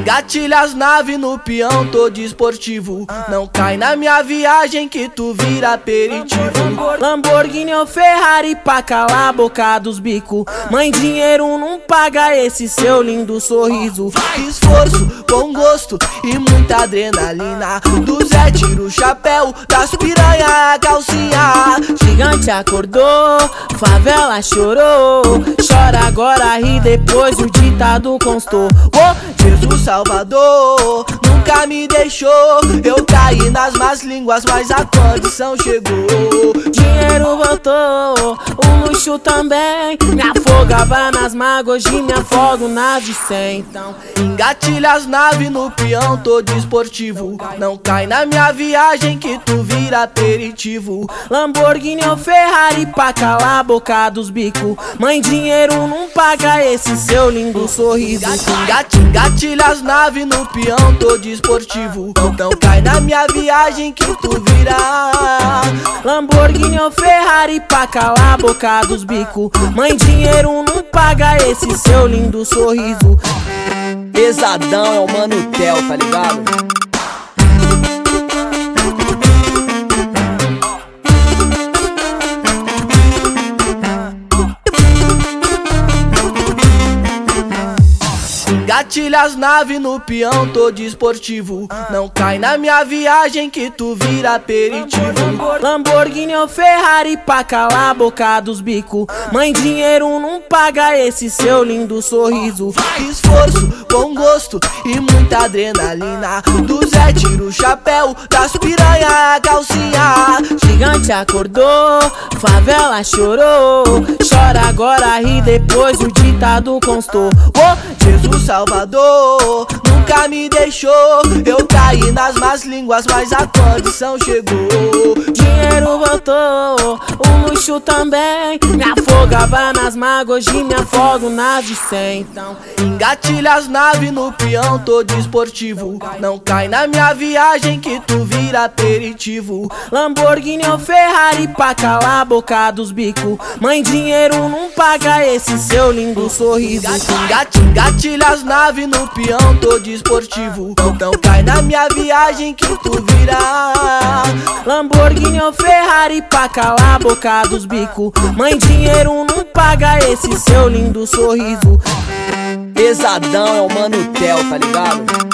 Engatilha as naves no peão todo esportivo. Não cai na minha viagem que tu vira aperitivo. Lamborghini ou Ferrari pra calar a boca dos bico. Mãe, dinheiro não paga esse seu lindo sorriso. Esforço, bom gosto e muita adrenalina. Do Zé tira o chapéu, das piranha a calcinha. Gigante acordou, favela chorou. Chora agora, ri depois, o ditado constou. Oh, Jesus Salvador nunca me deixou. Eu caí nas más línguas, mas a condição chegou. Dinheiro voltou, o luxo também. Me afogava nas mágoas, hoje me afogo nas de 100. Então engatilha as naves no peão todo esportivo. Não cai na minha viagem que tu vira aperitivo. Lamborghini ou Ferrari pra calar a boca dos bico. Mãe, dinheiro não paga esse seu lindo sorriso. Engatilha as naves no peão todo esportivo. Não cai na minha viagem que tu vira Lamborghini ou Ferrari pra calar a boca dos bico. Mãe, dinheiro não paga esse seu lindo sorriso. Pesadão é o Mano Tel, tá ligado? Engatilha as naves no peão todo esportivo. Não cai na minha viagem que tu vira aperitivo. Lamborghini ou Ferrari pra calar a boca dos bico. Mãe, dinheiro não paga esse seu lindo sorriso. Esforço, bom gosto e muita adrenalina. Do Zé tira o chapéu, das piranha a calcinha. Gigante acordou, favela chorou. Chora agora, ri depois, o ditado constou. Oh, Jesus Salvador nunca me deixou. Eu caí nas más línguas, mas a condição chegou. Dinheiro voltou, o luxo também. Me afogava nas mágoas, hoje me afogo nas de 100. Então engatilha as naves no peão todo esportivo. Não cai na minha viagem que tu vira aperitivo. Lamborghini ou Ferrari pra calar a boca dos bico. Mãe, dinheiro não paga esse seu lindo sorriso. Engatilha as naves no peão todo esportivo. Não cai na minha viagem que tu vira Lamborghini ou Ferrari pra calar a boca dos bico. Mãe, dinheiro não paga esse seu lindo sorriso. Pesadão é o Mano Tel, tá ligado?